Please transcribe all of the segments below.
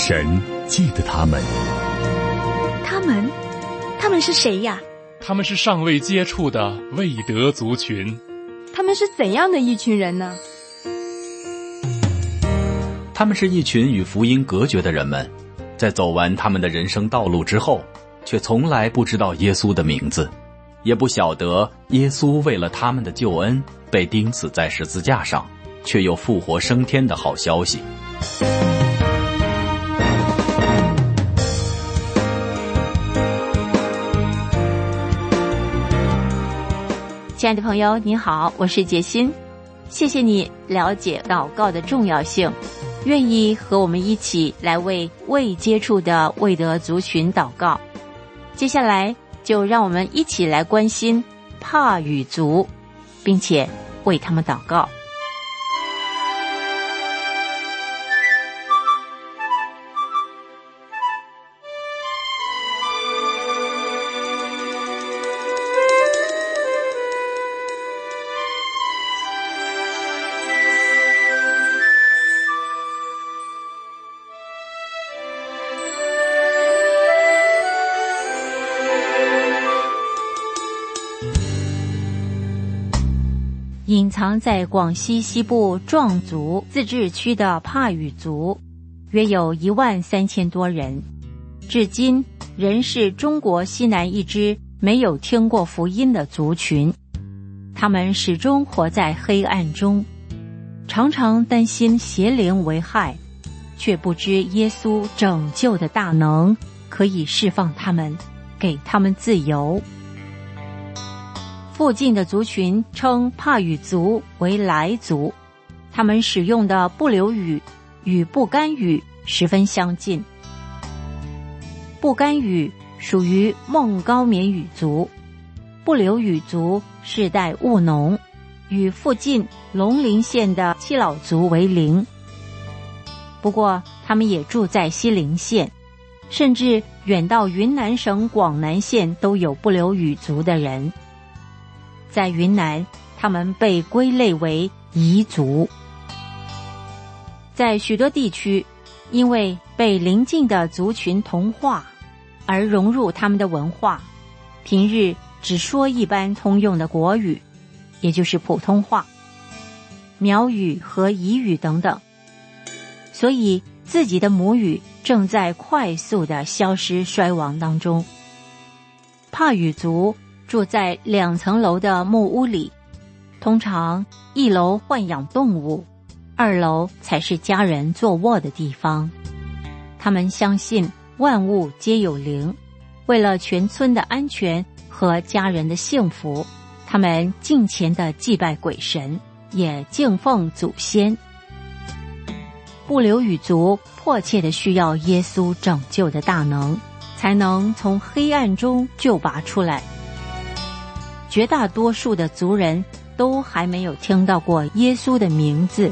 神记得他们。 他们是谁呀？ 他们是尚未接触的未得族群。 他们是怎样的一群人呢？ 他们是一群与福音隔绝的人们，在走完他们的人生道路之后，却从来不知道耶稣的名字，也不晓得耶稣为了他们的救恩被钉死在十字架上，却又复活升天的好消息。 亲爱的朋友，你好，我是杰心，谢谢你了解祷告的重要性，愿意和我们一起来为未接触的未得族群祷告。接下来就让我们一起来关心帕语族，并且为他们祷告。隐藏在广西西部壮族自治区的帕语族约有13000多人，至今仍是中国西南一支没有听过福音的族群。他们始终活在黑暗中，常常担心邪灵为害，却不知耶稣拯救的大能可以释放他们，给他们自由。附近的族群称帕语族为来族，他们使用的布留语与布干语十分相近。布干语属于孟高棉语族，布留语族世代务农，与附近龙陵县的七老族为邻。不过他们也住在西陵县，甚至远到云南省广南县都有布留语族的人。在云南，他们被归类为彝族。在许多地区，因为被邻近的族群同化而融入他们的文化，平日只说一般通用的国语，也就是普通话、苗语和彝语等等，所以自己的母语正在快速的消失衰亡当中。帕语族住在2层楼的木屋里，通常1楼豢养动物，2楼才是家人坐卧的地方。他们相信万物皆有灵，为了全村的安全和家人的幸福，他们敬虔地祭拜鬼神，也敬奉祖先。布留语族迫切地需要耶稣拯救的大能，才能从黑暗中救拔出来。绝大多数的族人都还没有听到过耶稣的名字。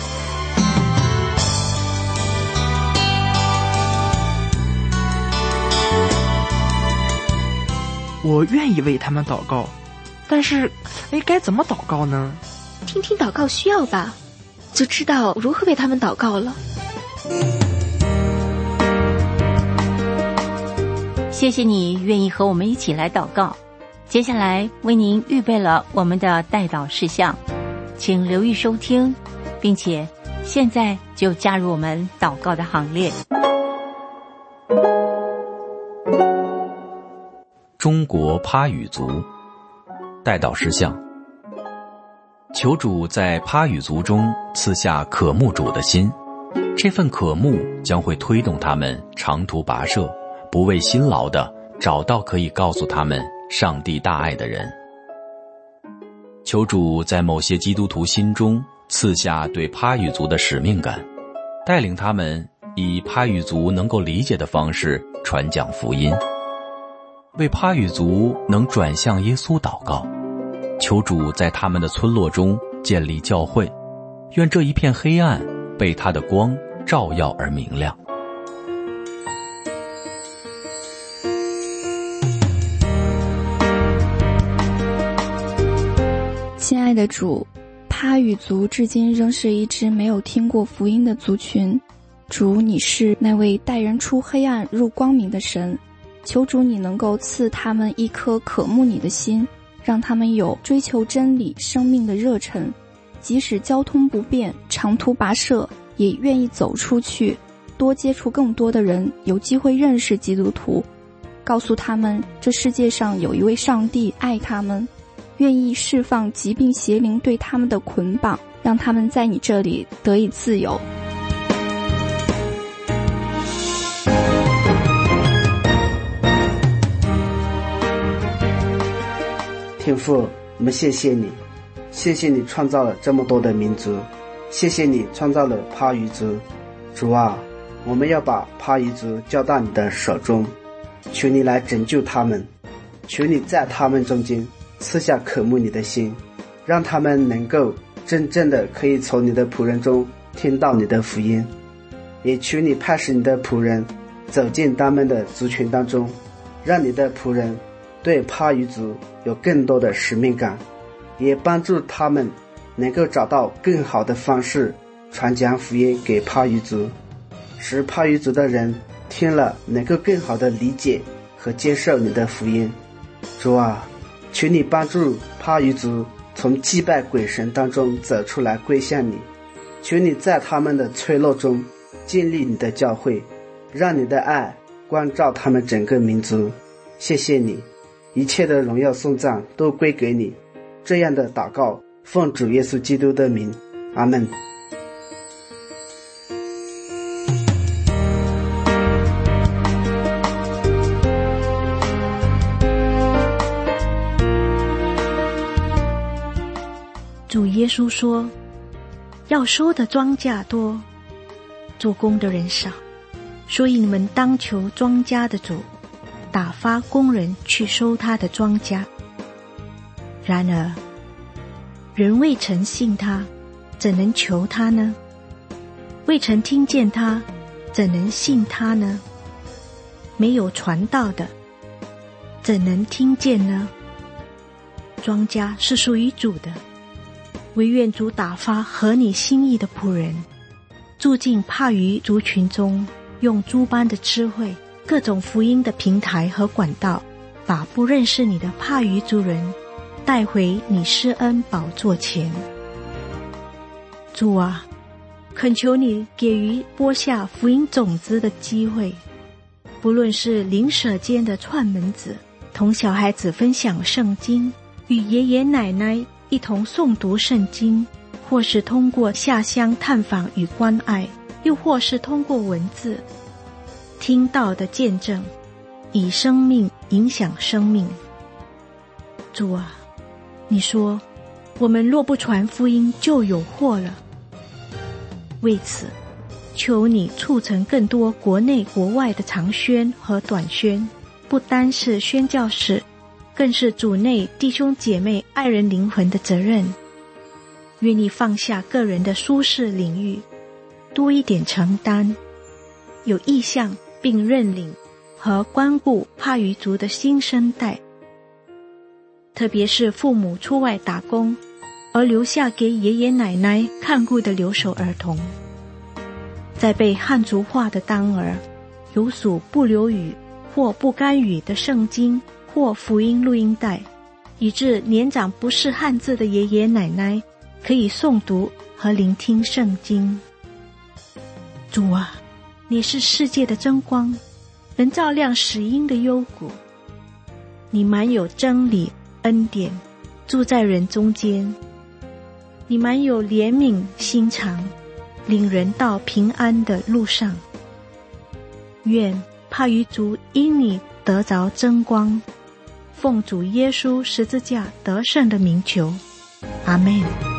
我愿意为他们祷告，但是该怎么祷告呢？ 听听祷告需要吧，就知道如何为他们祷告了。 谢谢你愿意和我们一起来祷告。接下来为您预备了我们的代祷事项，请留意收听，并且现在就加入我们祷告的行列。 中国帕语族代祷事项，求主在帕语族中赐下渴慕主的心，这份渴慕将会推动他们长途跋涉，不畏辛劳地找到可以告诉他们上帝大爱的人。求主在某些基督徒心中赐下对帕语族的使命感，带领他们以帕语族能够理解的方式传讲福音，为帕语族能转向耶稣祷告。求主在他们的村落中建立教会，愿这一片黑暗被他的光照耀而明亮。 亲爱的主，帕语族至今仍是一支没有听过福音的族群， 主，你是那位带人出黑暗入光明的神，求主你能够赐他们一颗渴慕你的心，让他们有追求真理生命的热忱，即使交通不便，长途跋涉，也愿意走出去，多接触更多的人，有机会认识基督徒，告诉他们这世界上有一位上帝爱他们，愿意释放疾病邪灵对他们的捆绑，让他们在你这里得以自由。 天父，我们谢谢你，谢谢你创造了这么多的民族，谢谢你创造了帕禺族。主啊，我们要把帕禺族交到你的手中，求你来拯救他们，求你在他们中间赐下渴慕你的心，让他们能够真正的可以从你的仆人中听到你的福音，也求你派使你的仆人走进他们的族群当中，让你的仆人对帕禺族有更多的使命感，也帮助他们能够找到更好的方式传讲福音给帕禺族，使帕禺族的人听了能够更好的理解和接受你的福音。主啊，求你帮助帕禺族从祭拜鬼神当中走出来归向你，求你在他们的村落中建立你的教会，让你的爱光照他们整个民族。谢谢你，一切的荣耀颂赞都归给你。这样的祷告奉主耶稣基督的名，阿们。 主耶稣说，要收的庄稼多，做工的人少，所以你们当求庄稼的主打发工人去收他的庄稼。然而人未曾信他，怎能求他呢？未曾听见他，怎能信他呢？没有传道的，怎能听见呢？庄稼是属于主的，惟愿主打发合你心意的仆人，住进帕禺族群中，用诸般的智慧，各种福音的平台和管道，把不认识你的帕禺族人带回你施恩宝座前。主啊，恳求你给予播下福音种子的机会，不论是邻舍间的串门子，同小孩子分享圣经，与爷爷奶奶一同诵读圣经，或是通过下乡探访与关爱，又或是通过文字听到的见证，以生命影响生命。主啊，你说我们若不传福音就有祸了，为此求你促成更多国内国外的长宣和短宣，不单是宣教士，更是主内弟兄姐妹爱人灵魂的责任。愿你放下个人的舒适领域，多一点承担，有意向并认领和关顾帕禺族的新生代，特别是父母出外打工而留下给爷爷奶奶看顾的留守儿童，在被汉族化的当儿，有属不流语或不干语的圣经或福音录音带，以致年长不识汉字的爷爷奶奶可以诵读和聆听圣经。主啊，你是世界的真光，能照亮死荫的幽谷。你满有真理恩典，住在人中间。你满有怜悯心肠，领人到平安的路上。愿帕禺族因你得着真光，奉主耶稣十字架得胜的名求，阿们。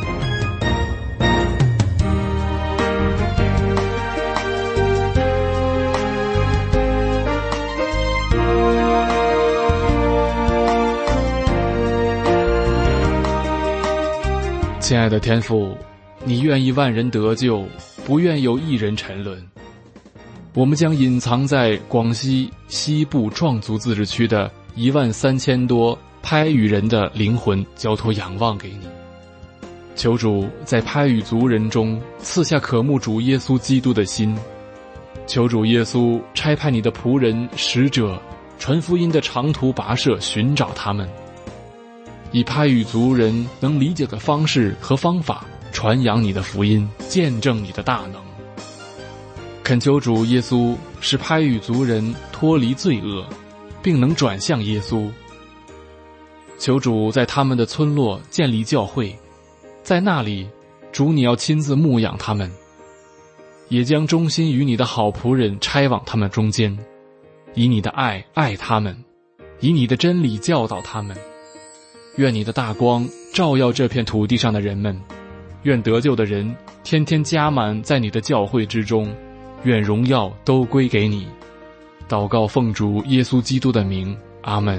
亲爱的天父，你愿意万人得救，不愿有一人沉沦。我们将隐藏在广西西部壮族自治区的13000多拍语人的灵魂交托仰望给你，求主在拍语族人中赐下渴慕主耶稣基督的心， 求主耶稣差派你的仆人使者，传福音的长途跋涉寻找他们，以派语族人能理解的方式和方法传扬你的福音，见证你的大能。恳求主耶稣使派语族人脱离罪恶，并能转向耶稣。求主在他们的村落建立教会，在那里，主你要亲自牧养他们，也将忠心与你的好仆人差往他们中间，以你的爱爱他们，以你的真理教导他们。愿你的大光照耀这片土地上的人们，愿得救的人天天加满在你的教会之中，愿荣耀都归给你。祷告奉主耶稣基督的名，阿们。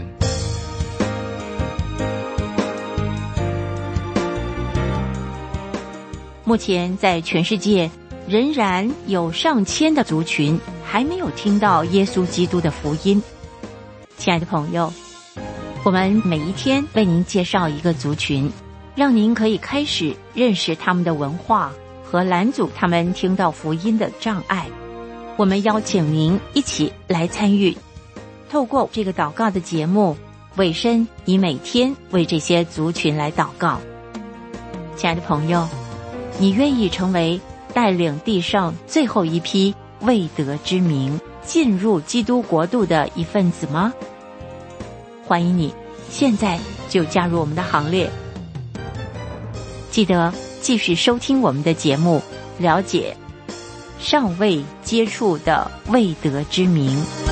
目前在全世界仍然有上千的族群还没有听到耶稣基督的福音。亲爱的朋友，我们每一天为您介绍一个族群，让您可以开始认识他们的文化和拦阻他们听到福音的障碍。我们邀请您一起来参与，透过这个祷告的节目，委身以每天为这些族群来祷告。亲爱的朋友，你愿意成为带领地上最后一批未得之民进入基督国度的一份子吗？欢迎你现在就加入我们的行列。记得继续收听我们的节目，了解尚未接触的未得之民。